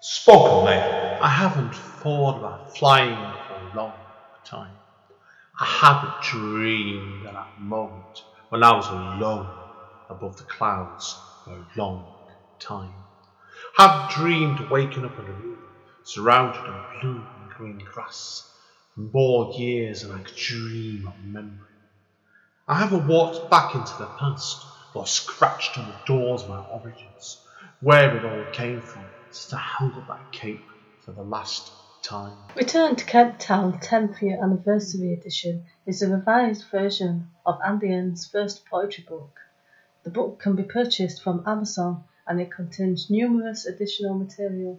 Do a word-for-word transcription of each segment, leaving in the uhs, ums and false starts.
Spokenly, I haven't thought about flying for a long time. I haven't dreamed of that moment when I was alone above the clouds for a long time. I have dreamed of waking up in a room surrounded in blue and green grass for more years than I could dream of remembering. I haven't walked back into the past or scratched on the doors of my origins, where it all came from, since I held up that cape for the last time. Return to Kent Town tenth Year Anniversary Edition is a revised version of Andy N's first poetry book. The book can be purchased from Amazon and it contains numerous additional material.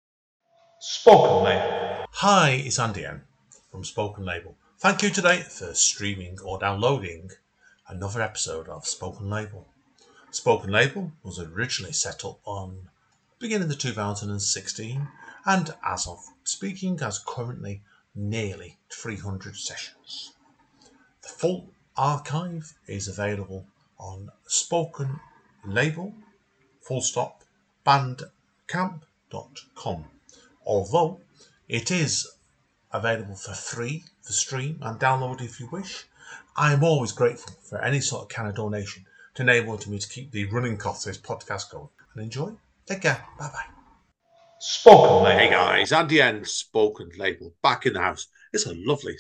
Spokenly. Hi, it's Andy N from Spoken Label. Thank you today for streaming or downloading another episode of Spoken Label. Spoken Label was originally set up on beginning of two thousand sixteen and as of speaking has currently nearly three hundred sessions. The full archive is available on Spoken Label full stop bandcamp dot com. Although it is available for free for stream and download if you wish, I am always grateful for any sort of kind of donation to enable me to keep the running costs of this podcast going. And enjoy. Take care. Bye bye. Spoken Label. Hey guys, Andy N, Spoken Label, back in the house. It's a lovely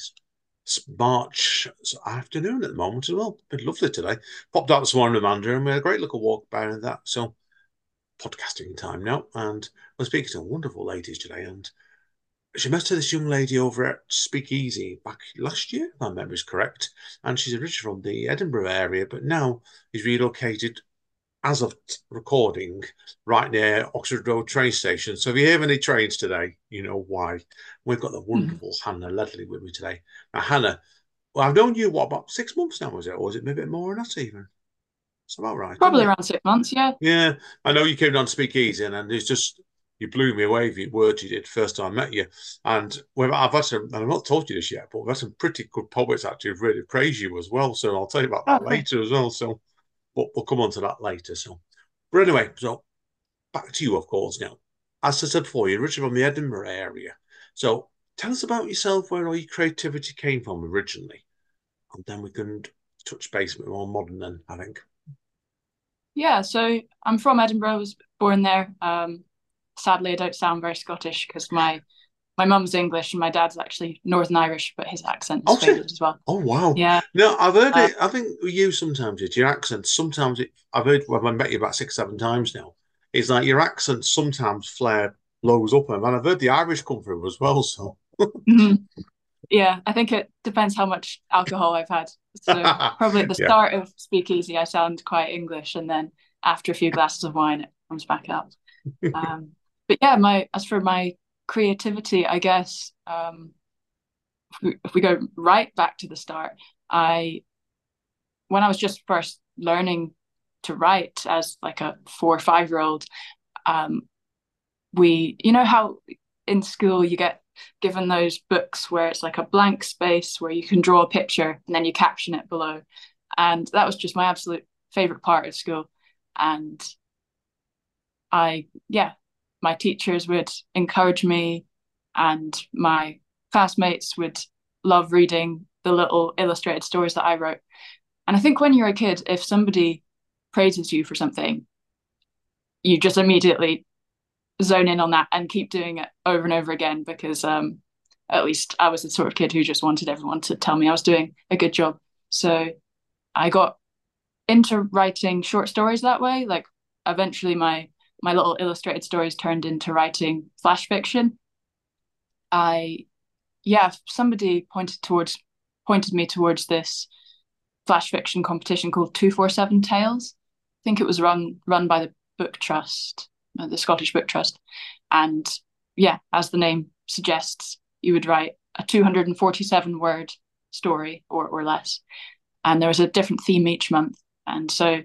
March afternoon at the moment as well. Been lovely today. Popped out this morning with Amanda and we had a great little walk about and that. So podcasting time now, and I'm speaking to wonderful ladies today, and she met this young lady over at Speakeasy back last year, if my memory's correct, and she's originally from the Edinburgh area, but now is relocated, as of recording, right near Oxford Road train station. So if you hear any trains today, you know why. We've got the wonderful mm. Hannah Ledley with me today. Now, Hannah, well, I've known you, what, about six months now, was it? Or is it maybe a bit more or not even? It's about right. Probably around six months, yeah. Yeah, I know you came down to Speakeasy, and, and it's just, you blew me away with the words you did first time I met you. And we've, I've had some, and I've not told you this yet, but we've had some pretty good poets actually who've really praised you as well. So I'll tell you about that okay. later as well. So but we'll come on to that later. So, but anyway, so back to you, of course, now. As I said before, you're originally from the Edinburgh area. So tell us about yourself, where all your creativity came from originally. And then we can touch base a bit more modern then, I think. Yeah, so I'm from Edinburgh. I was born there. Um, sadly, I don't sound very Scottish because my my mum's English and my dad's actually Northern Irish, but his accent is oh, faded as well. Oh wow! Yeah. No, I've heard uh, it. I think with you sometimes it's your accent. Sometimes it. I've heard when I met you about six, seven times now. It's like your accent sometimes flare blows up, and I've heard the Irish come through as well. So. mm-hmm. Yeah, I think it depends how much alcohol I've had. So probably at the yeah. start of Speakeasy, I sound quite English, and then after a few glasses of wine, it comes back out. Um, but yeah, my as for my creativity, I guess um, if, we, if we go right back to the start, I when I was just first learning to write as like a four or five year old, um, we you know how in school you get given those books where it's like a blank space where you can draw a picture and then you caption it below. And that was just my absolute favorite part of school. And I, yeah, my teachers would encourage me and my classmates would love reading the little illustrated stories that I wrote. And I think when you're a kid, if somebody praises you for something, you just immediately zone in on that and keep doing it over and over again because um at least I was the sort of kid who just wanted everyone to tell me I was doing a good job. So I got into writing short stories that way. Like eventually my my little illustrated stories turned into writing flash fiction. I yeah somebody pointed towards pointed me towards this flash fiction competition called two forty-seven Tales. I think it was run run by the Book Trust, the Scottish Book Trust. And yeah, as the name suggests, you would write a two hundred forty-seven word story or, or less. And there was a different theme each month. And so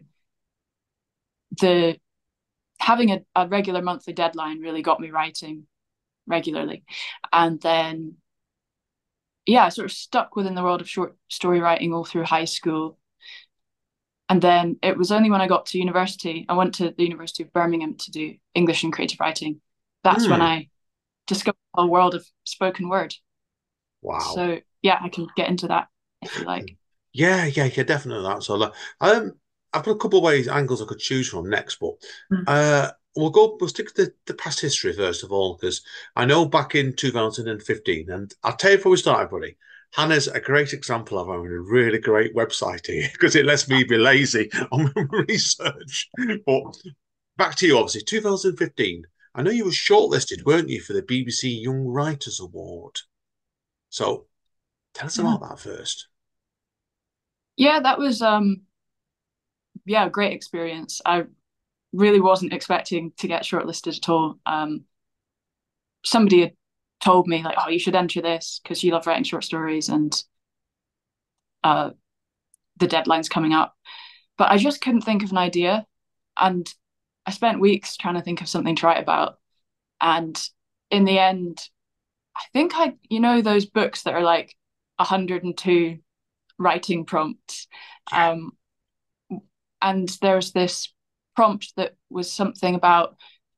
the having a, a regular monthly deadline really got me writing regularly. And then, yeah, I sort of stuck within the world of short story writing all through high school. And then it was only when I got to university, I went to the University of Birmingham to do English and creative writing. that's mm. when I discovered the whole world of spoken word. Wow. So yeah, I can get into that if you like. Yeah, yeah, yeah, definitely that. So um, I've got a couple of ways, angles I could choose from next, but mm. uh, we'll go. We'll stick to the, the past history first of all, because I know back in two thousand fifteen, and I'll tell you before we start, everybody. Hannah's a great example of having a really great website here because it lets me be lazy on research. But back to you, obviously, two thousand fifteen. I know you were shortlisted, weren't you, for the B B C Young Writers Award? So tell us yeah. about that first. Yeah, that was um, yeah, a great experience. I really wasn't expecting to get shortlisted at all. Um, somebody had told me like, oh, you should enter this because you love writing short stories and uh, the deadline's coming up. But I just couldn't think of an idea. And I spent weeks trying to think of something to write about. And in the end, I think I, you know, those books that are like one hundred two writing prompts. Um, and there's this prompt that was something about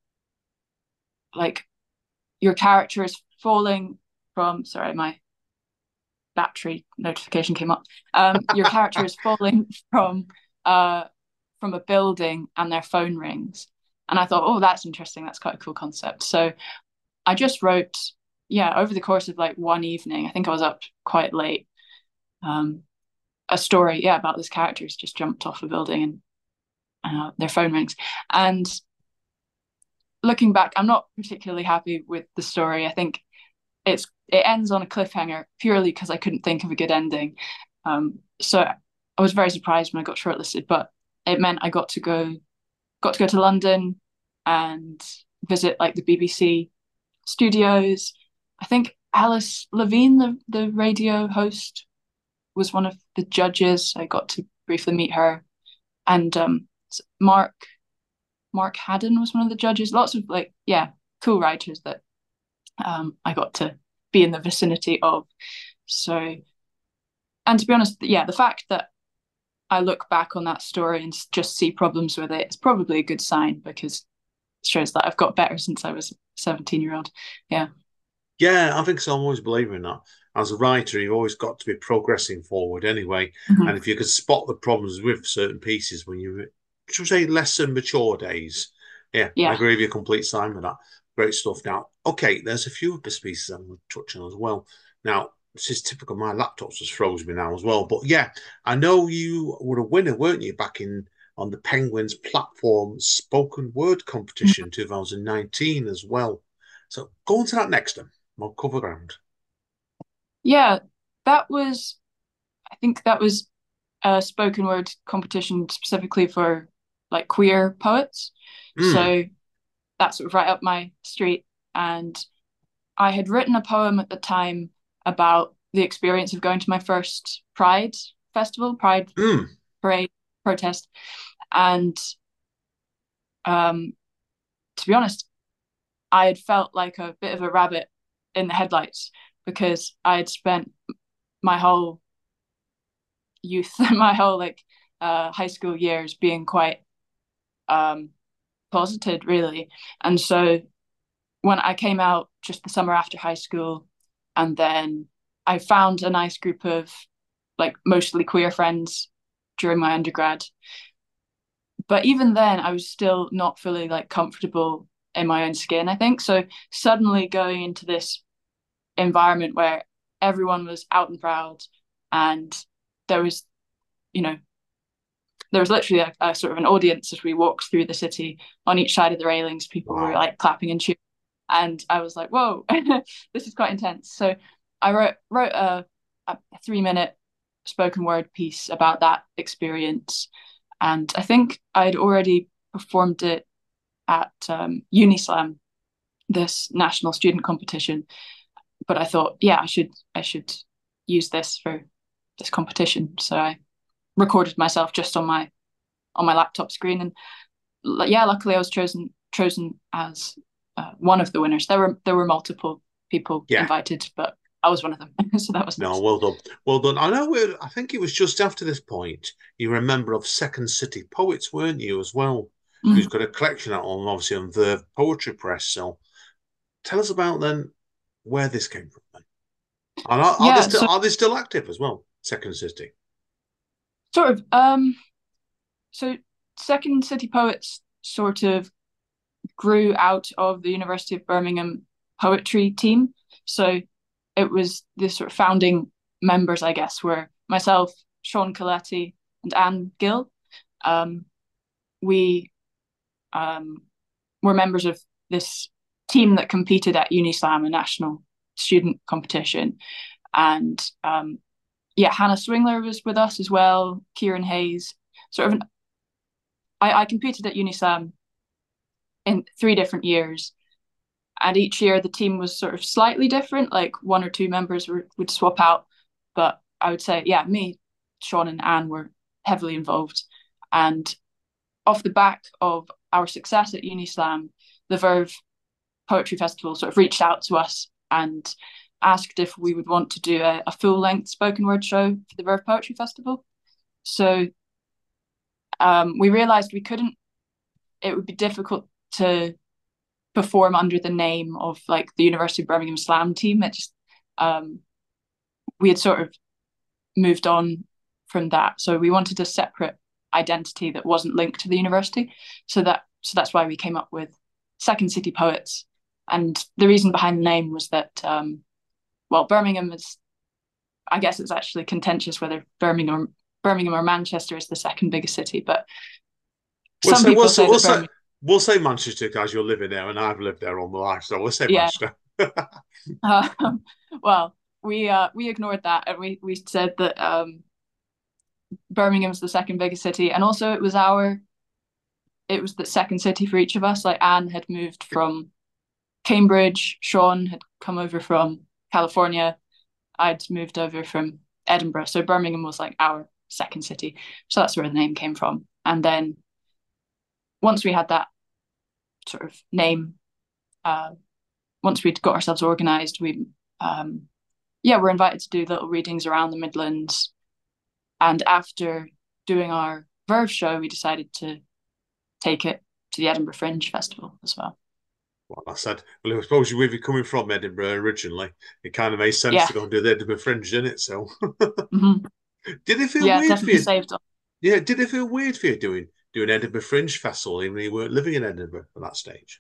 like your character is falling from, sorry, my battery notification came up. Um, your character is falling from uh, from a building and their phone rings. And I thought, oh, that's interesting. That's quite a cool concept. So I just wrote, yeah, over the course of like one evening, I think I was up quite late, um, a story, yeah, about this character who's just jumped off a building and uh, their phone rings. And looking back, I'm not particularly happy with the story. I think it's it ends on a cliffhanger purely because I couldn't think of a good ending. Um, so I was very surprised when I got shortlisted, but it meant I got to go got to go to London and visit like the B B C studios. I think Alice Levine, the, the radio host, was one of the judges. I got to briefly meet her. And um, Mark Mark Haddon was one of the judges. Lots of like, yeah, cool writers that um, I got to be in the vicinity of. So, and to be honest, yeah, the fact that I look back on that story and just see problems with it is probably a good sign because it shows that I've got better since I was a seventeen year old. Yeah. Yeah, I think so. I'm always believing in that. As a writer, you've always got to be progressing forward anyway. Mm-hmm. And if you can spot the problems with certain pieces when you're, should we say, less than mature days, yeah, yeah, I agree with you, complete sign with that. Great stuff. Now, okay, there's a few other pieces I'm going to touch on as well. Now, this is typical. My laptop's just froze me now as well. But yeah, I know you were a winner, weren't you, back in on the Penguins platform spoken word competition mm-hmm. two thousand nineteen as well. So go on to that next time. We'll cover ground. Yeah, that was, I think that was a spoken word competition specifically for like queer poets. Mm. So that's sort of right up my street. And I had written a poem at the time about the experience of going to my first Pride festival, Pride mm. parade protest. And um, to be honest, I had felt like a bit of a rabbit in the headlights because I had spent my whole youth, my whole like uh, high school years being quite um, closeted, really. And so when I came out just the summer after high school, and then I found a nice group of like mostly queer friends during my undergrad. But even then, I was still not fully like comfortable in my own skin, I think. So suddenly going into this environment where everyone was out and proud and there was, you know, there was literally a, a sort of an audience as we walked through the city. On each side of the railings, people wow. were like clapping and cheering. And I was like, whoa, this is quite intense. So I wrote wrote a, a three minute spoken word piece about that experience. And I think I'd already performed it at um, Unislam, this national student competition. But I thought, yeah, I should I should use this for this competition. So I recorded myself just on my on my laptop screen, and yeah, luckily I was chosen chosen as uh, one of the winners. There were there were multiple people yeah. invited, but I was one of them. So that was no, nice. well done, well done. I know. We're, I think it was just after this point you were a member of Second City Poets, weren't you, as well? Mm. Who's got a collection out on obviously on the Poetry Press. So tell us about then where this came from then. And are, are, Yeah, they still, so are they still active as well, Second City? sort of. Um, so Second City Poets sort of grew out of the University of Birmingham poetry team. So it was the sort of founding members, I guess, were myself, Sean Coletti, and Anne Gill. Um, we um, were members of this team that competed at Unislam, a national student competition. And um, yeah, Hannah Swingler was with us as well, Kieran Hayes. Sort of, an, I, I competed at Unislam in three different years. And each year the team was sort of slightly different, like one or two members were, would swap out. But I would say, yeah, me, Sean and Anne were heavily involved. And off the back of our success at Unislam, the Verve Poetry Festival sort of reached out to us and asked if we would want to do a, a full-length spoken word show for the Verve Poetry Festival. So um, we realised we couldn't, it would be difficult to perform under the name of like the University of Birmingham Slam team. It just, um, we had sort of moved on from that. So we wanted a separate identity that wasn't linked to the university. So that so that's why we came up with Second City Poets. And the reason behind the name was that, um, well, Birmingham is, I guess it's actually contentious whether Birmingham, Birmingham or Manchester is the second biggest city, but we'll some say, people we'll say, say, that we'll, Birmingham, say, we'll say Manchester because you're living there and I've lived there all my life, so we'll say yeah. Manchester. um, well, we uh, we ignored that and we we said that um, Birmingham's the second biggest city, and also it was our it was the second city for each of us. Like Anne had moved from Cambridge, Sean had come over from California, I'd moved over from Edinburgh, so Birmingham was like our second city. So that's where the name came from. And then once we had that sort of name, uh, once we'd got ourselves organised, we um, yeah, we're invited to do little readings around the Midlands. And after doing our Verve show, we decided to take it to the Edinburgh Fringe Festival as well. Well, I said, well, I suppose you, if you're coming from Edinburgh originally, it kind of made sense Yeah. to go and do the Edinburgh Fringe, didn't it? So, mm-hmm. Did it feel yeah, weird for you? Saved on. Yeah, did it feel weird for you doing doing Edinburgh Fringe Festival, even though you weren't living in Edinburgh at that stage?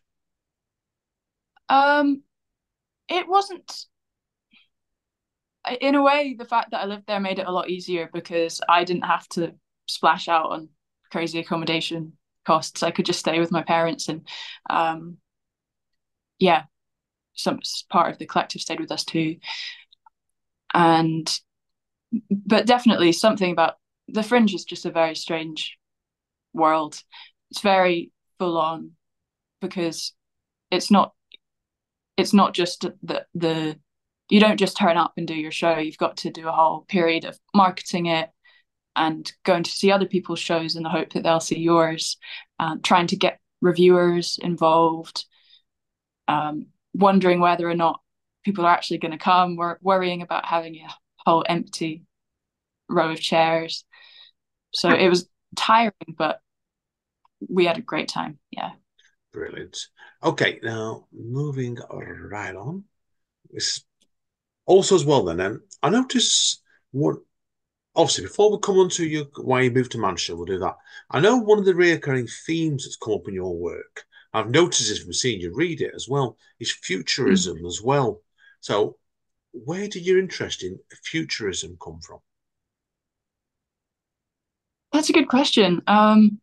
Um, it wasn't. In a way, the fact that I lived there made it a lot easier because I didn't have to splash out on crazy accommodation costs. I could just stay with my parents, and um, yeah, some part of the collective stayed with us too. And but definitely something about the Fringe is just a very strange world. It's very full on because it's not it's not just the the you don't just turn up and do your show. You've got to do a whole period of marketing it and going to see other people's shows in the hope that they'll see yours, um, trying to get reviewers involved, um, wondering whether or not people are actually going to come, wor- worrying about having a whole empty row of chairs. So it was tiring, but we had a great time. Yeah. Brilliant. Okay, now moving right on. It's also as well then, um, I notice what obviously before we come on to you why you moved to Manchester, we'll do that. I know one of the recurring themes that's come up in your work, I've noticed it from seeing you read it as well, is futurism mm. as well. So where did your interest in futurism come from? That's a good question. Um,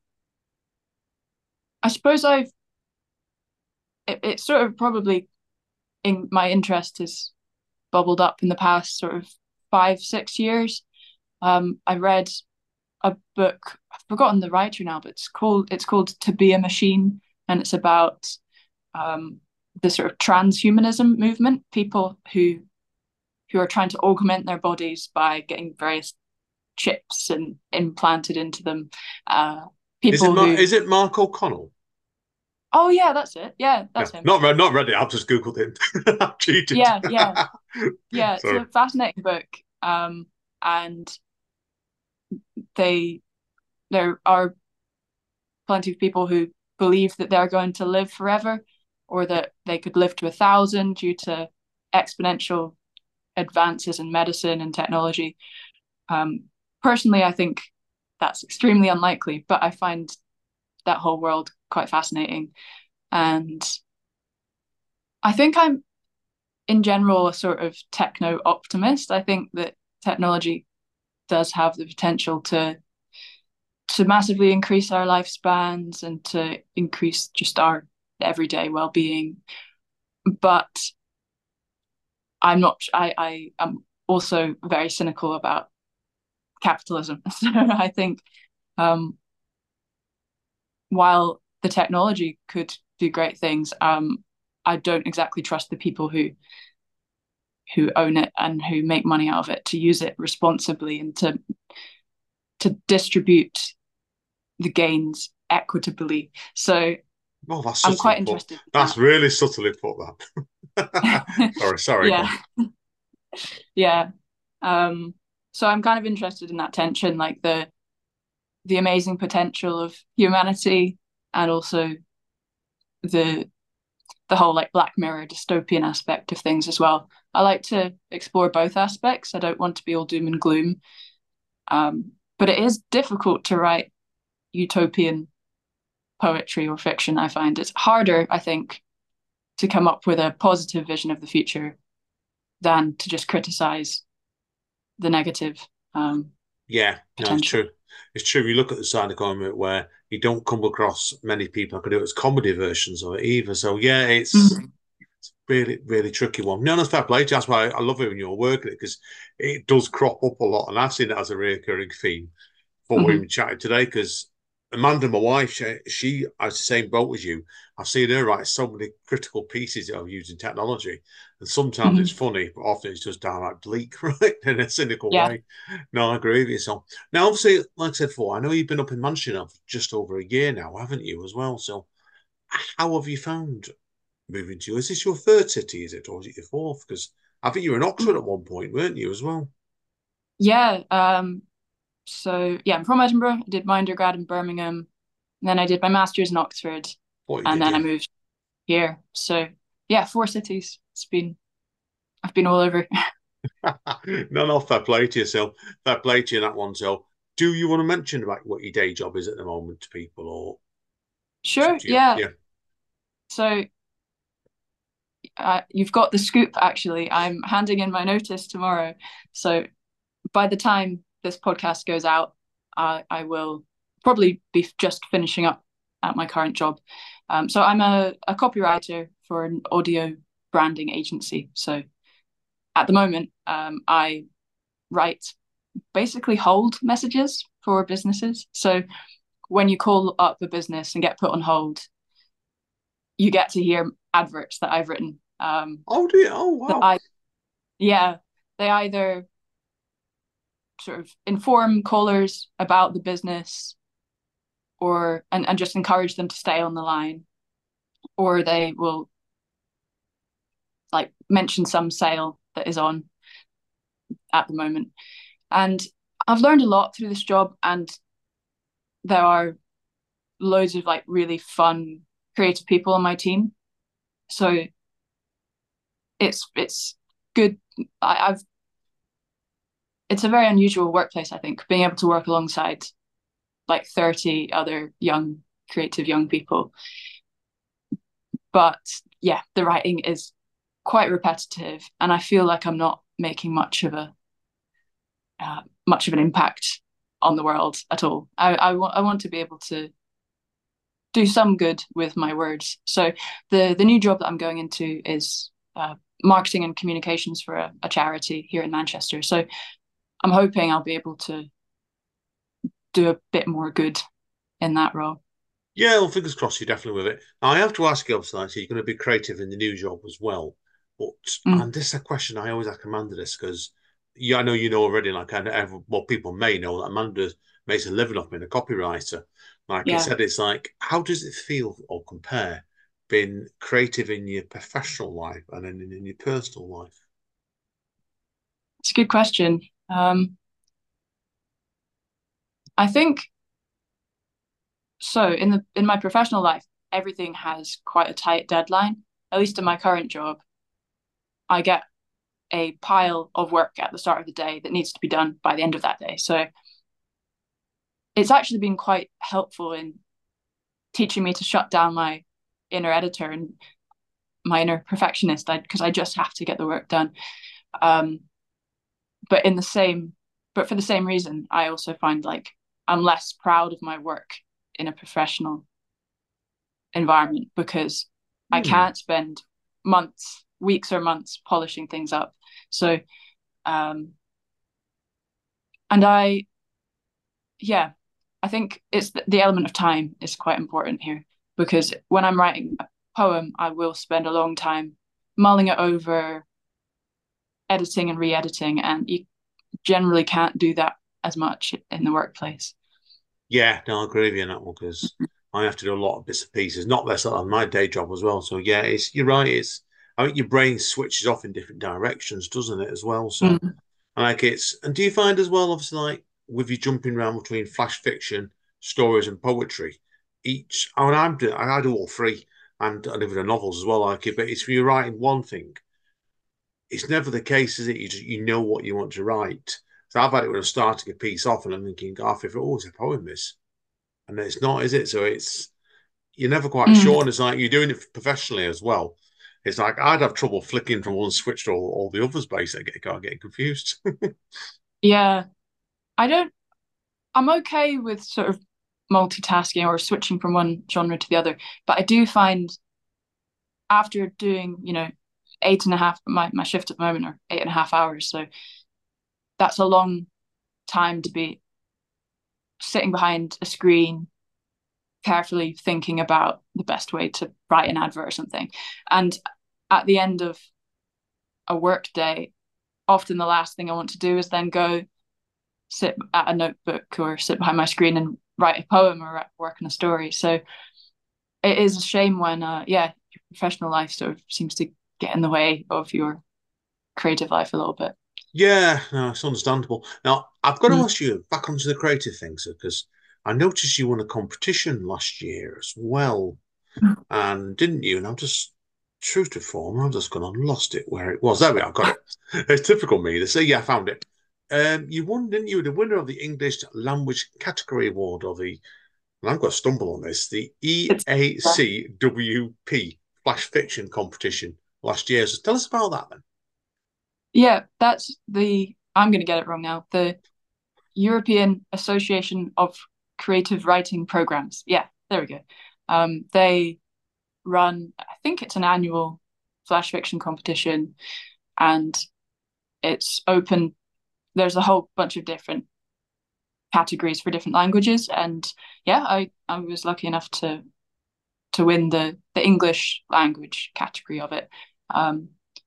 I suppose I've it, it's sort of probably in my interest has bubbled up in the past sort of five, six years. Um, I read a book, I've forgotten the writer now, but it's called it's called To Be a Machine, and it's about um, the sort of transhumanism movement, people who who are trying to augment their bodies by getting various chips and implanted into them. Uh, people is it Mar- who is it Mark O'Connell? Oh yeah, that's it. Yeah, that's no, him. Not read, not read it. I've just googled him. I've cheated. Yeah, yeah, yeah. It's a fascinating book, um, and they there are plenty of people who believe that they're going to live forever, or that they could live to a thousand due to exponential advances in medicine and technology. Um, personally, I think that's extremely unlikely, but I find that whole world quite fascinating. And I think I'm, in general, a sort of techno optimist. I think that technology does have the potential to to massively increase our lifespans and to increase just our everyday well-being. But I'm not, I, I am also very cynical about capitalism. So I think um, while the technology could do great things, um, I don't exactly trust the people who who own it and who make money out of it to use it responsibly and to to distribute the gains equitably. So well, that's I'm quite put. interested. In that's that. really subtly put that. sorry, sorry. Yeah. yeah. Um, so I'm kind of interested in that tension, like the the amazing potential of humanity and also the the whole like Black Mirror dystopian aspect of things as well. I like to explore both aspects. I don't want to be all doom and gloom. Um, but it is difficult to write utopian poetry or fiction. I find it's harder, I think, to come up with a positive vision of the future than to just criticize the negative. Um, yeah, no, it's true. It's true. You look at the side of the coin where you don't come across many people who can do it as comedy versions of it either. So yeah, it's, mm-hmm. it's really, really tricky one. No, that's fair play. That's why I love it when you're working it, because it does crop up a lot, and I've seen it as a recurring theme for mm-hmm. what we chatted today. Because Amanda, my wife, she, she has the same boat as you. I've seen her write so many critical pieces of using technology, and sometimes mm-hmm. it's funny, but often it's just downright bleak, right, in a cynical yeah. way. No, I agree with you. So now, obviously, like I said before, I know you've been up in Manchester now for just over a year now, haven't you, as well? So how have you found moving to? Is this your third city? Is it, or is it your fourth? Because I think you were in Oxford at one point, weren't you, as well? Yeah. Um. So yeah, I'm from Edinburgh. I did my undergrad in Birmingham, and then I did my master's in Oxford, and did, then yeah. I moved here. So yeah, four cities. It's been, I've been all over. no, no, fair play to yourself. Fair play to you in that one. So, do you want to mention about what your day job is at the moment to people, or? Sure. Yeah. yeah. So, uh, you've got the scoop. Actually, I'm handing in my notice tomorrow. So, by the time this podcast goes out, uh, I will probably be just finishing up at my current job. Um, so I'm a, a copywriter for an audio branding agency. So at the moment, um, I write basically hold messages for businesses. So when you call up a business and get put on hold, you get to hear adverts that I've written. Um, oh dear! Oh wow! I, yeah, they either sort of inform callers about the business or and, and just encourage them to stay on the line, or they will like mention some sale that is on at the moment. And I've learned a lot through this job, and there are loads of like really fun creative people on my team, so it's it's good. I, I've it's a very unusual workplace, I think, being able to work alongside like thirty other young, creative young people. But yeah, the writing is quite repetitive, and I feel like I'm not making much of a uh, much of an impact on the world at all. I, I want I want to be able to do some good with my words. So the the new job that I'm going into is uh, marketing and communications for a, a charity here in Manchester. So I'm hoping I'll be able to do a bit more good in that role. Yeah, well, fingers crossed you're definitely with it. I have to ask you, obviously, you're going to be creative in the new job as well. But, mm. and this is a question I always ask Amanda this, because yeah, I know you know already, like, I know, well, people may know that Amanda makes a living off being a copywriter. Like yeah. I said, it's like, how does it feel or compare being creative in your professional life and in, in your personal life? It's a good question. Um, I think so. In the in my professional life, everything has quite a tight deadline. at least in my current job, I get a pile of work at the start of the day that needs to be done by the end of that day. So it's actually been quite helpful in teaching me to shut down my inner editor and my inner perfectionist, because I, I just have to get the work done. Um, but in the same, but for the same reason, I also find like I'm less proud of my work in a professional environment, because mm. I can't spend months, weeks or months polishing things up. So, um, and I, yeah, I think it's the, the element of time is quite important here, because when I'm writing a poem, I will spend a long time mulling it over, editing and re-editing, and you generally can't do that as much in the workplace. Yeah, no, I agree with you on that one, because I have to do a lot of bits and pieces, not less on my day job as well. So yeah, it's you're right. It's I think your brain switches off in different directions, doesn't it, as well? So mm. like it's and do you find as well, obviously, like with you jumping around between flash fiction, stories, and poetry, each I mean, I'm doing I do all three, and I live in the novels as well, like it. But it's when you're writing one thing, it's never the case, is it? You just you know what you want to write. So I've had it when I'm starting a piece off, and I'm thinking, "God, if it always a poem, this," and it's not, is it? So it's you're never quite mm. sure, and it's like you're doing it professionally as well. It's like I'd have trouble flicking from one switch to all, all the others, basically. I can't get confused. Yeah, I don't. I'm okay with sort of multitasking or switching from one genre to the other, but I do find after doing, you know, eight and a half, my, my shift at the moment are eight and a half hours, so that's a long time to be sitting behind a screen, carefully thinking about the best way to write an advert or something. And at the end of a work day, often the last thing I want to do is then go sit at a notebook or sit behind my screen and write a poem or work on a story. So it is a shame when, uh, yeah, your professional life sort of seems to get in the way of your creative life a little bit. Yeah, no, it's understandable. Now, I've got to mm. ask you back onto the creative things, because I noticed you won a competition last year as well, mm. and didn't you? And I'm just, true to form, I've just gone and lost it where it was. There we are, got it. It's typical me. They say, yeah, I found it. Um, you won, didn't you? The winner of the English Language Category Award, or the, and I've got to stumble on this, the E A C W P Flash Fiction Competition last year. So tell us about that then. Yeah, that's the, I'm going to get it wrong now, the European Association of Creative Writing Programs. Yeah, there we go. Um, they run, I think it's an annual flash fiction competition, and it's open. There's a whole bunch of different categories for different languages. And yeah, I, I was lucky enough to to win the, the English language category of it. Um,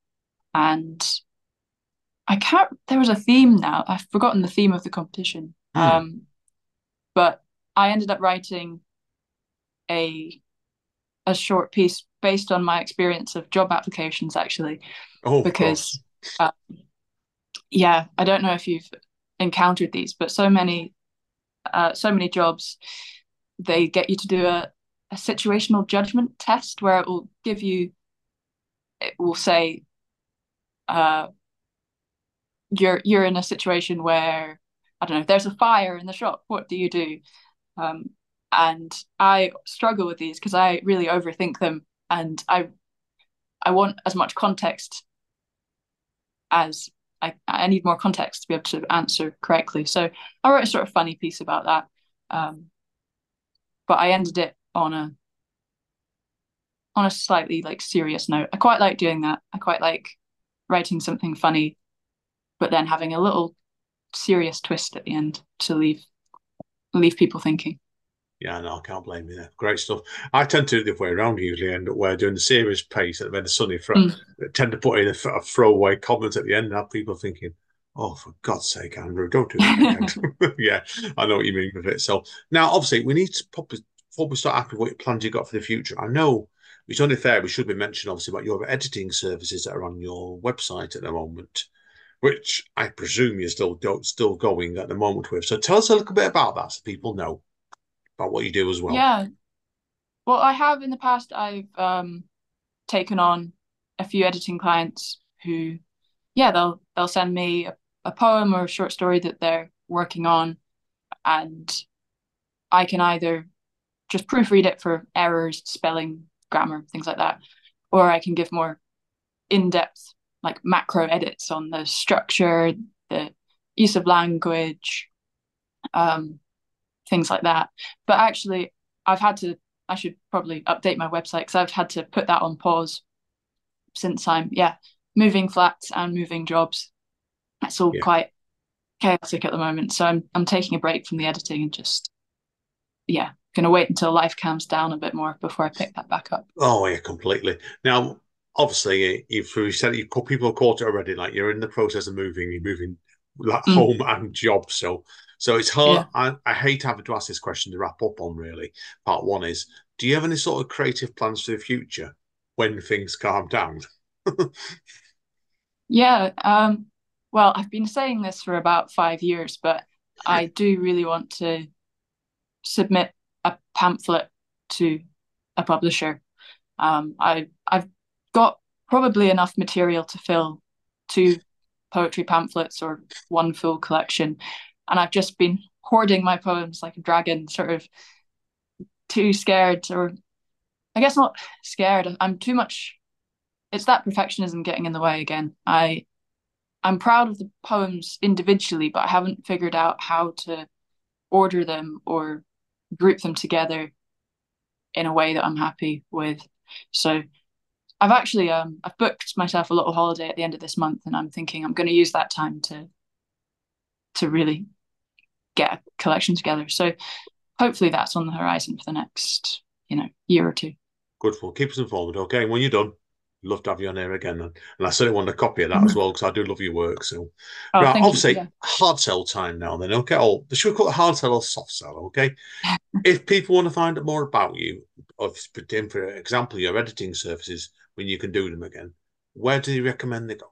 and I can't, there was a theme now. I've forgotten the theme of the competition. Mm. Um, but I ended up writing a a short piece based on my experience of job applications, actually. Oh, because, uh, yeah, I don't know if you've encountered these, but so many, uh, so many jobs, they get you to do a, a situational judgment test where it will give you, it will say, uh, you're you're in a situation where, I don't know, there's a fire in the shop, what do you do? Um, and I struggle with these because I really overthink them, and I I want as much context as I, I need more context to be able to answer correctly. So I wrote a sort of funny piece about that, um, but I ended it on a on a slightly like serious note. I quite like doing that. I quite like writing something funny, but then having a little serious twist at the end to leave leave people thinking. Yeah, no, I can't blame you there. Great stuff. I tend to do the other way around, usually end up where doing the serious piece and then the sunny throw. Mm. Tend to put in a, a throwaway comment at the end and have people thinking, oh, for God's sake, Andrew, don't do that again. Yeah, I know what you mean with it. So now, obviously, we need to probably, before we start asking what plans you got for the future, I know it's only fair, we should be mentioning, obviously, about your editing services that are on your website at the moment, which I presume you're still, still going at the moment with. So tell us a little bit about that so people know about what you do as well. Yeah. Well, I have in the past, I've um, taken on a few editing clients who, yeah, they'll they'll send me a, a poem or a short story that they're working on, and I can either just proofread it for errors, spelling, grammar, things like that, or I can give more in-depth, like macro edits on the structure, the use of language, um, things like that. But actually, I've had to, I should probably update my website because I've had to put that on pause since I'm, yeah, moving flats and moving jobs. It's all Yeah. quite chaotic at the moment. So I'm I'm taking a break from the editing and just, yeah, going to wait until life calms down a bit more before I pick that back up. Oh, yeah, completely. Now, obviously, you've you said you people have caught it already. Like you're in the process of moving, you're moving like Mm. home and job. So, so it's hard. Yeah. I, I hate having to ask this question to wrap up on. Really, part one is: do you have any sort of creative plans for the future when things calm down? Yeah. Um, well, I've been saying this for about five years, but I do really want to submit a pamphlet to a publisher. Um, I I've got probably enough material to fill two poetry pamphlets or one full collection, and I've just been hoarding my poems like a dragon, sort of too scared, or I guess not scared. I'm too much. It's that perfectionism getting in the way again. I I'm proud of the poems individually, but I haven't figured out how to order them or group them together in a way that I'm happy with. So I've actually um I've booked myself a little holiday at the end of this month, and I'm thinking I'm going to use that time to to really get a collection together. So hopefully that's on the horizon for the next, you know, year or two. Good. Well, keep us informed, okay? When you're done, love to have you on here again, and, and I certainly want a copy of that as well because I do love your work. So, Oh, right, thank obviously, you. Yeah. hard sell time now. Then, okay. Oh, should we call it hard sell or soft sell? Okay. If people want to find out more about you, or if, for example, your editing services when you can do them again, where do you recommend they go?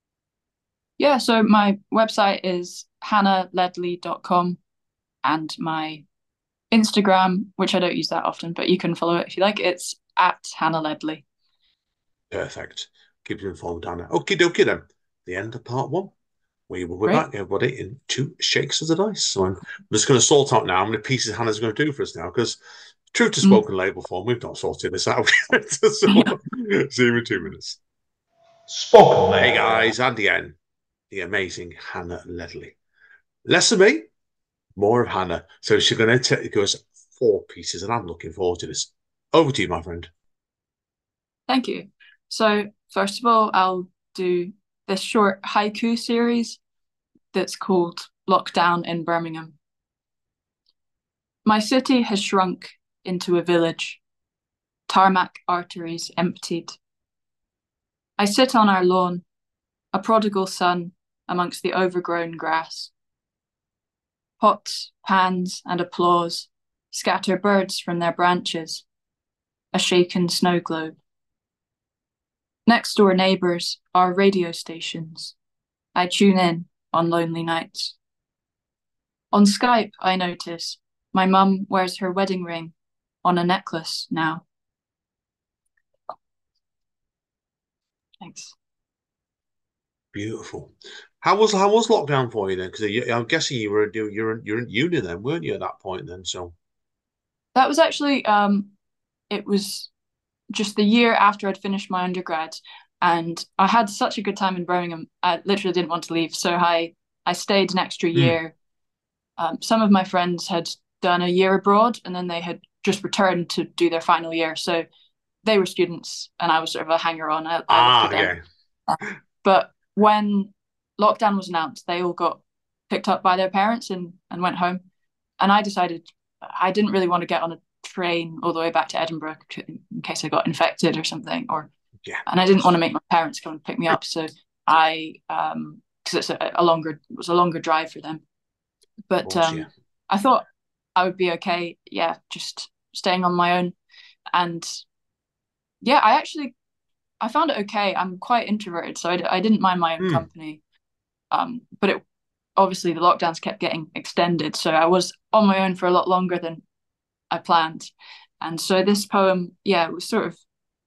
Yeah, so my website is hannah ledley dot com, and my Instagram, which I don't use that often, but you can follow it if you like, it's at Hannah Ledley. Perfect. Keep you informed, Hannah. Okie dokie then. The end of part one. We will be Great. back, everybody, in two shakes of the dice. So I'm just going to sort out now how many pieces Hannah's going to do for us now, because true to spoken mm. label form, we've not sorted this out yet. So see you in two minutes. Spoken label. Hey guys, and again, the amazing Hannah Ledley. Less of me, more of Hannah. So she's going to give us four pieces, and I'm looking forward to this. Over to you, my friend. Thank you. So first of all, I'll do this short haiku series that's called Lockdown in Birmingham. My city has shrunk into a village, tarmac arteries emptied. I sit on our lawn, a prodigal son amongst the overgrown grass. Pots, pans, and applause scatter birds from their branches, a shaken snow globe. Next door neighbours are radio stations. I tune in on lonely nights. On Skype, I notice my mum wears her wedding ring on a necklace now. Thanks. Beautiful. How was how was lockdown for you then? Because I'm guessing you were you're you're in uni then, weren't you, at that point then? So that was actually um, it was just the year after I'd finished my undergrad, and I had such a good time in Birmingham. I literally didn't want to leave, so I I stayed an extra year. Mm. Um, some of my friends had done a year abroad, and then they had just returned to do their final year. So they were students, and I was sort of a hanger-on. I, I ah, yeah. But when lockdown was announced, they all got picked up by their parents and, and went home. And I decided I didn't really want to get on a train all the way back to Edinburgh in case I got infected or something. Or yeah. And I didn't want to make my parents come and pick me up. So I, um, because it's a, a longer, it was a longer drive for them. But course, um, yeah. I thought I would be okay. Yeah, just staying on my own. And yeah, I actually, I found it okay. I'm quite introverted, so I, I didn't mind my own mm. company. Um, but it obviously the lockdowns kept getting extended, so I was on my own for a lot longer than I planned. And so this poem, yeah, it was sort of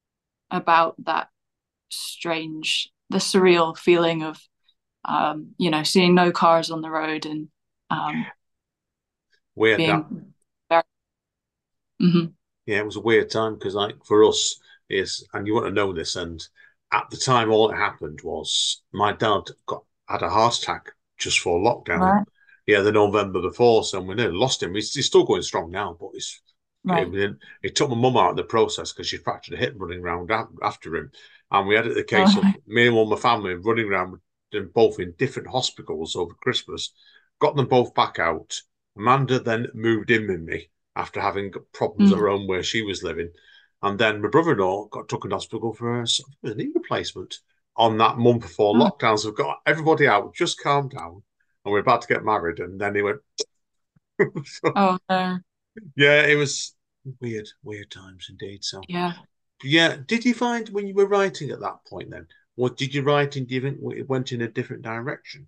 about that strange, the surreal feeling of, um, you know, seeing no cars on the road and um, weird being that. Very... Mm-hmm. Yeah, it was a weird time because, like, for us, is and you want to know this, and at the time, all that happened was my dad got had a heart attack just for lockdown. Right. Yeah, the November before, so we nearly lost him. He's, he's still going strong now, but he's right. it, it took my mum out of the process because she fractured a hip running around after him, and we had it the case oh. of me and one of my family running around with them both in different hospitals over Christmas. Got them both back out. Amanda then moved in with me after having problems mm. her own where she was living. And then my brother-in-law got took in hospital for a, a knee replacement on that month before mm. lockdown. So we've got everybody out, just calmed down, and we're about to get married. And then he went... so, oh, no. Yeah, it was weird, weird times indeed. So yeah. Yeah. Did you find when you were writing at that point then, what did you write in different, it went in a different direction?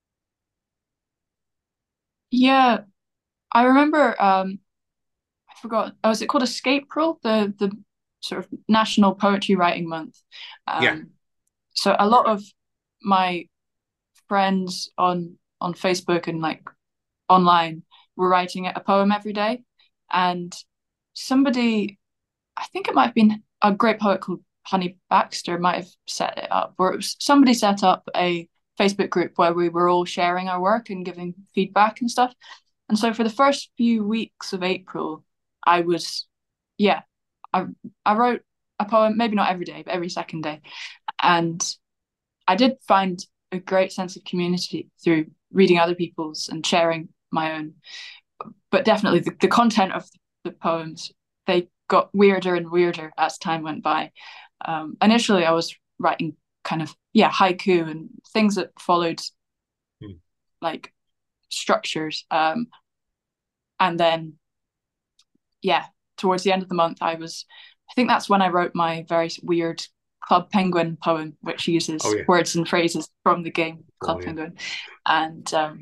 Yeah. I remember... Um... I forgot. Oh, is it called Escapril? The the sort of National Poetry Writing Month. Um, yeah. So a lot of my friends on on Facebook and like online were writing a poem every day, and somebody, I think it might have been a great poet called Honey Baxter, might have set it up, or it was somebody set up a Facebook group where we were all sharing our work and giving feedback and stuff. And so for the first few weeks of April, I was, yeah, I I wrote a poem, maybe not every day, but every second day. And I did find a great sense of community through reading other people's and sharing my own. But definitely the, the content of the poems, they got weirder and weirder as time went by. Um, initially, I was writing kind of, yeah, haiku and things that followed hmm. like structures. Um, and then yeah, towards the end of the month, I was, I think that's when I wrote my very weird Club Penguin poem, which uses oh, yeah. words and phrases from the game Club oh, yeah. Penguin. And um,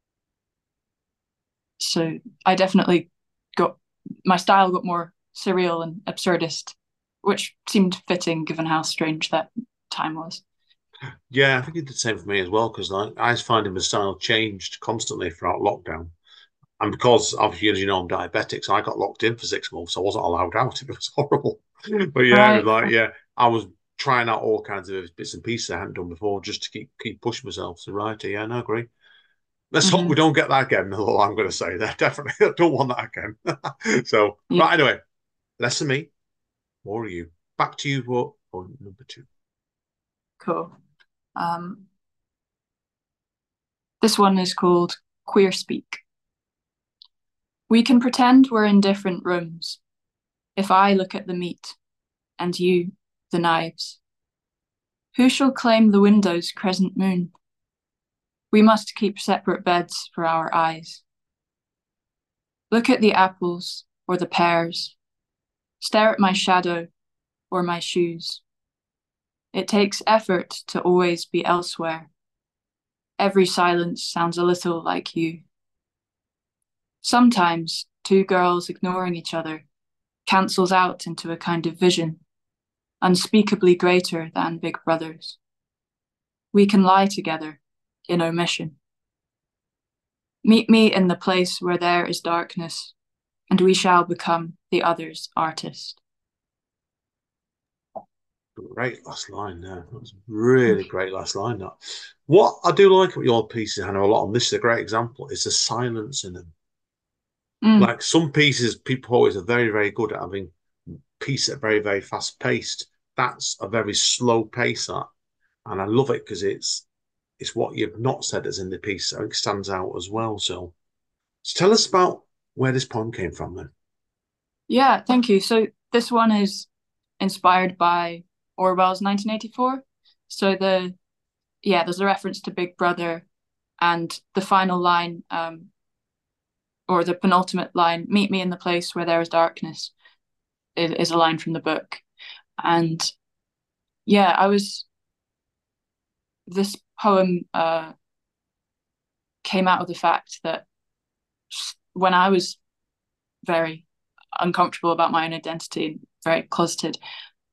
so I definitely got, my style got more surreal and absurdist, which seemed fitting given how strange that time was. Yeah, I think it did the same for me as well, because like, I was finding my style changed constantly throughout lockdown. And because, obviously, as you know, I'm diabetic, so I got locked in for six months. I wasn't allowed out. It was horrible. But yeah, right. it was like, yeah, I was trying out all kinds of bits and pieces I hadn't done before just to keep keep pushing myself. So, right, yeah, no, I agree. Let's mm-hmm. hope we don't get that again. That's all I'm going to say there. Definitely, I don't want that again. So, yeah. Right, anyway, less of me, more of you. Back to you for point number two. Cool. Um, this one is called Queer Speak. We can pretend we're in different rooms. If I look at the meat, and you, the knives. Who shall claim the window's crescent moon? We must keep separate beds for our eyes. Look at the apples or the pears. Stare at my shadow or my shoes. It takes effort to always be elsewhere. Every silence sounds a little like you. Sometimes two girls ignoring each other cancels out into a kind of vision, unspeakably greater than big brothers. We can lie together in omission. Meet me in the place where there is darkness, and we shall become the other's artist. Great last line there. That was really great last line. That. What I do like about your pieces, Hannah, a lot, and this is a great example, is the silence in them. Mm. Like some pieces, people always are very, very good at having pieces that are very, very fast paced. That's a very slow pace, that. And I love it because it's it's what you've not said that's in the piece. I think stands out as well. So, so tell us about where this poem came from then. Yeah, thank you. So this one is inspired by Orwell's nineteen eighty-four. So the yeah, there's a reference to Big Brother, and the final line, um, or the penultimate line, "Meet me in the place where there is darkness," is, is a line from the book. And yeah, I was. This poem uh, came out of the fact that when I was very uncomfortable about my own identity and very closeted,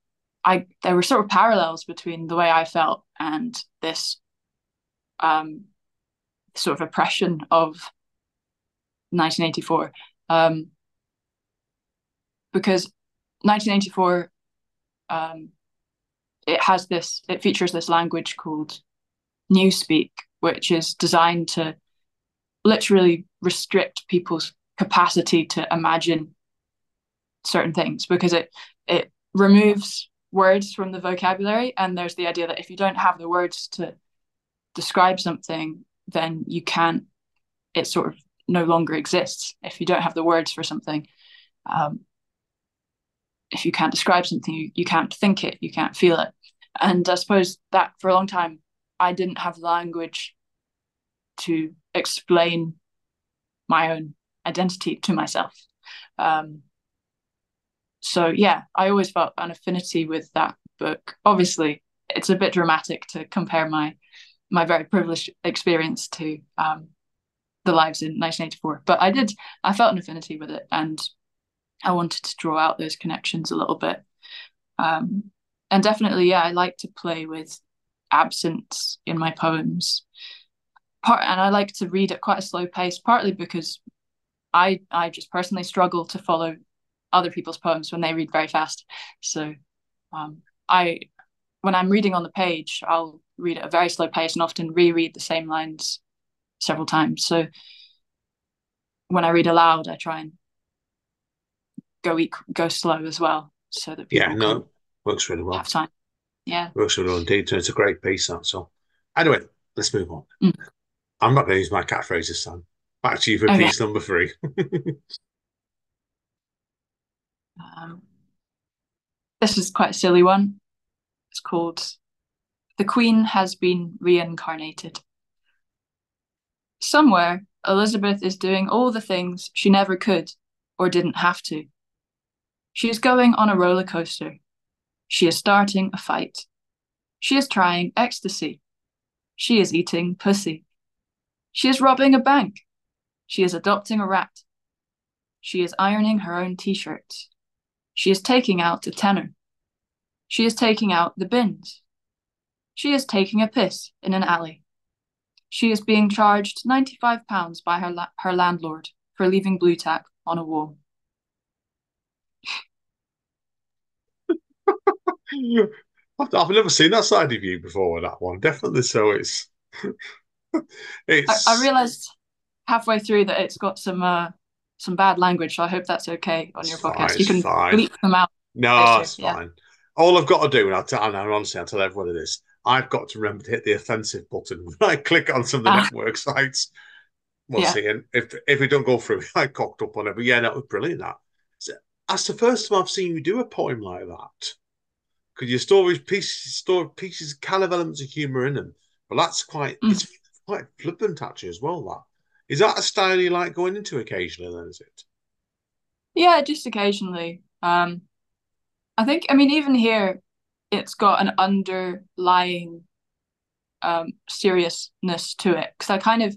I there were sort of parallels between the way I felt and this um, sort of oppression of nineteen eighty-four. Um, because nineteen eighty-four, um, it has this, it features this language called Newspeak, which is designed to literally restrict people's capacity to imagine certain things, because it it removes words from the vocabulary, and there's the idea that if you don't have the words to describe something, then you can't, it sort of no longer exists. If you don't have the words for something, um, if you can't describe something, you, you can't think it, you can't feel it. And I suppose that for a long time, I didn't have language to explain my own identity to myself. Um, so yeah, I always felt an affinity with that book. Obviously, it's a bit dramatic to compare my my very privileged experience to um, the lives in nineteen eighty-four, but I did, I felt an affinity with it, and I wanted to draw out those connections a little bit. Um, and definitely, yeah, I like to play with absence in my poems. Part, and I like to read at quite a slow pace, partly because I I just personally struggle to follow other people's poems when they read very fast. So um, I, when I'm reading on the page, I'll read at a very slow pace and often reread the same lines several times. So when I read aloud, I try and go go slow as well, so that people yeah, no, works really well. Have time. Yeah, works really well indeed. It's a great piece, that. So anyway, let's move on. Mm. I'm not going to use my catchphrase this time. Back to you for okay. piece number three. um, this is quite a silly one. It's called "The Queen Has Been Reincarnated." Somewhere, Elizabeth is doing all the things she never could or didn't have to. She is going on a roller coaster. She is starting a fight. She is trying ecstasy. She is eating pussy. She is robbing a bank. She is adopting a rat. She is ironing her own t-shirts. She is taking out a tenor. She is taking out the bins. She is taking a piss in an alley. She is being charged ninety-five pounds by her, la- her landlord for leaving blue tack on a wall. I've never seen that side of you before, that one. Definitely. So it's... it's... I, I realised halfway through that it's got some uh, some bad language, so I hope that's okay on your it's podcast. Fine, you can fine. bleep them out. No, later. It's yeah. fine. All I've got to do, and I'll tell, and honestly, I'll tell everyone this, I've got to remember to hit the offensive button when I click on some of the ah. network sites. Well, yeah. see, and if if we don't go through, I cocked up on it. But yeah, that was brilliant. That so, that's the first time I've seen you do a poem like that. Because your stories, pieces, story, pieces, kind of elements of humour in them. But that's quite, mm. it's quite flippant actually as well. That is that a style you like going into occasionally? Then is it? Yeah, just occasionally. Um, I think, I mean, even here, it's got an underlying um, seriousness to it. Because I kind of,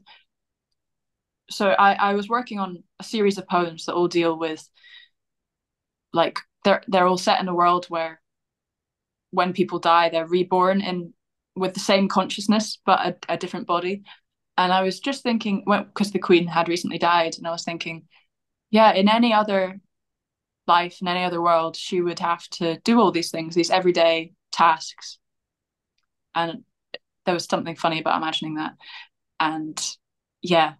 so I, I was working on a series of poems that all deal with, like, they're they're all set in a world where when people die, they're reborn in with the same consciousness, but a, a different body. And I was just thinking, well, because the Queen had recently died, and I was thinking, yeah, in any other life, in any other world, she would have to do all these things, these everyday tasks. And there was something funny about imagining that. And yeah,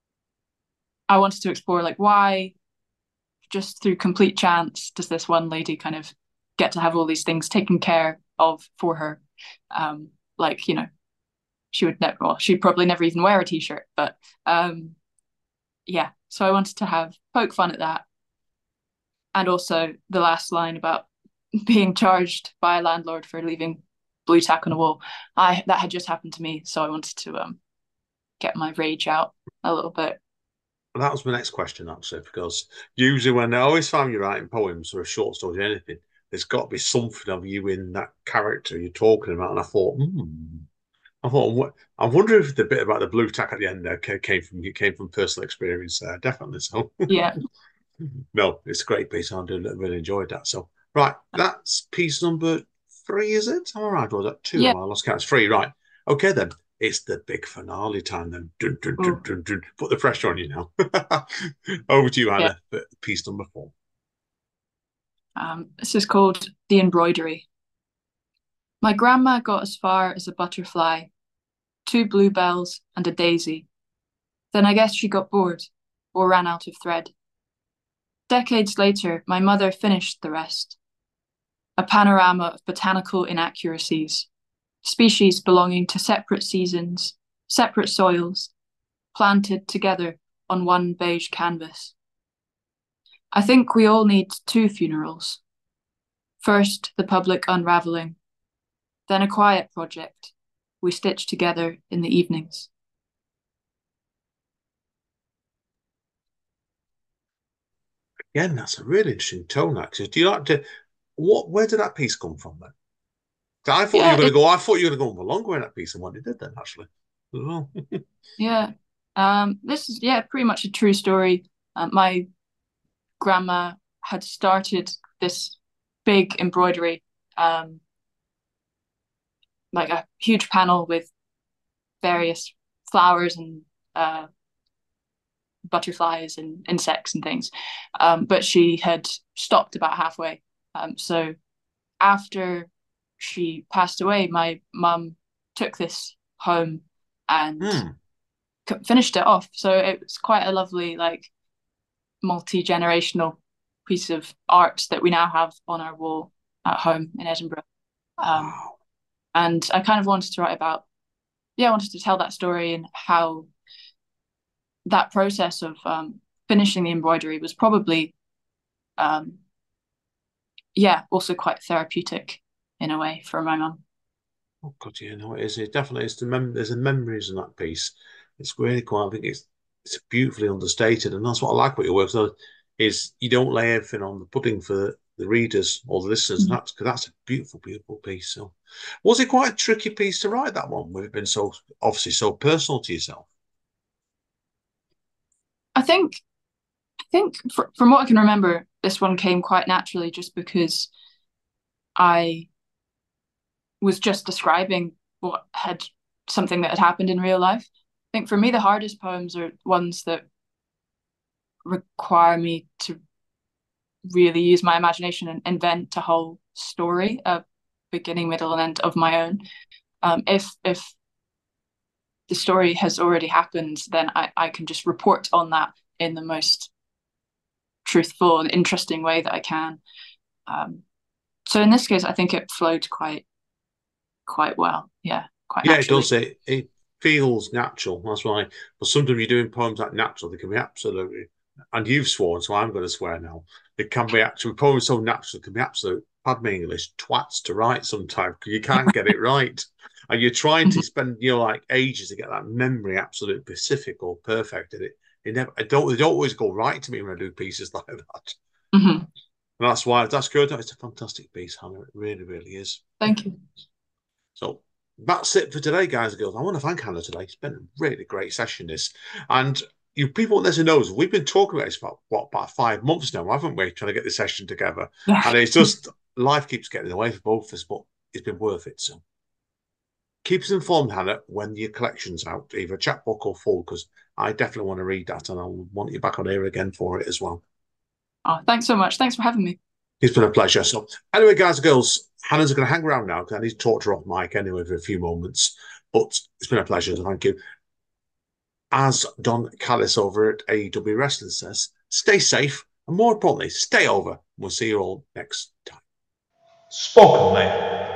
I wanted to explore, like, why just through complete chance does this one lady kind of get to have all these things taken care of for her? Um, like, you know, she would never, well, she'd probably never even wear a t-shirt, but um, yeah. So I wanted to have poke fun at that. And also the last line about being charged by a landlord for leaving blue tack on a wall. I that had just happened to me, so I wanted to um get my rage out a little bit. Well, that was my next question, actually, because usually when I always find you writing poems or a short story or anything, there's got to be something of you in that character you're talking about. And I thought, hmm. I thought, I wonder if the bit about the blue tack at the end there came from it came from personal experience there. Definitely so. Yeah. No, it's a great piece. I really enjoyed that. So, right, that's piece number three, is it? All right, was that two? Yeah. Oh, I lost count. It's three, right. Okay, then. It's the big finale time then. Dun, dun, dun, dun, dun. Put the pressure on you now. Over to you, Hannah, yeah. for piece number four. Um, this is called The Embroidery. My grandma got as far as a butterfly, two bluebells and a daisy. Then I guess she got bored or ran out of thread. Decades later, my mother finished the rest. A panorama of botanical inaccuracies, species belonging to separate seasons, separate soils, planted together on one beige canvas. I think we all need two funerals. First, the public unraveling, then a quiet project we stitch together in the evenings. Again, that's a really interesting tone, actually. Do you like to, what, where did that piece come from then? I thought yeah, you were going to go, I thought you were going to go on for longer in that piece than what you did then, actually. As well. yeah. Um, this is, yeah, pretty much a true story. Uh, my grandma had started this big embroidery, um, like a huge panel with various flowers and uh, butterflies and insects and things. Um, but she had stopped about halfway. Um, so after she passed away, my mum took this home and mm. finished it off. So it was quite a lovely, like, multi-generational piece of art that we now have on our wall at home in Edinburgh. Um, wow. And I kind of wanted to write about, yeah, I wanted to tell that story and how that process of um, finishing the embroidery was probably, um, yeah, also quite therapeutic in a way for my mum. Oh God, yeah, no, it is. It definitely is. The mem- there's the memories in that piece. It's really quite. I think it's it's beautifully understated, and that's what I like about your work. So, is you don't lay everything on the pudding for the readers or the listeners. Mm-hmm. And that's because that's a beautiful, beautiful piece. So, was it quite a tricky piece to write that one? With it been so obviously so personal to yourself. I think, I think for, from what I can remember, this one came quite naturally, just because I was just describing what had something that had happened in real life. I think for me, the hardest poems are ones that require me to really use my imagination and invent a whole story, a beginning, middle, and end of my own. Um, if if the story has already happened, then I, I can just report on that in the most truthful and interesting way that I can. Um, so in this case, I think it flowed quite quite well. Yeah, quite yeah, naturally. it does. It, it feels natural. That's why. But sometimes you're doing poems that natural, they can be absolutely, and you've sworn, so I'm going to swear now. It can be actually, poems so natural, it can be absolute, pardon me English, twats to write sometimes because you can't get it right. And you're trying to spend, you know, like ages to get that memory absolute specific or perfect. And it, it never, I don't, they don't always go right to me when I do pieces like that. Mm-hmm. And that's why, that's good. It's a fantastic piece, Hannah. It really, really is. Thank you. So that's it for today, guys and girls. I want to thank Hannah today. It's been a really great session, this. And you people listening knows we've been talking about this for what about five months now, haven't we? Trying to get the session together. Yeah. And it's just life keeps getting in the way for both of us, but it's been worth it. So keep us informed, Hannah, when your collection's out, either chapbook or full, because I definitely want to read that and I want you back on here again for it as well. Oh, thanks so much. Thanks for having me. It's been a pleasure. So anyway, guys and girls, Hannah's going to hang around now because I need to talk to her off mic anyway for a few moments. But it's been a pleasure. So thank you. As Don Callis over at A E W Wrestling says, stay safe and more importantly, stay over. We'll see you all next time. Spoken Label.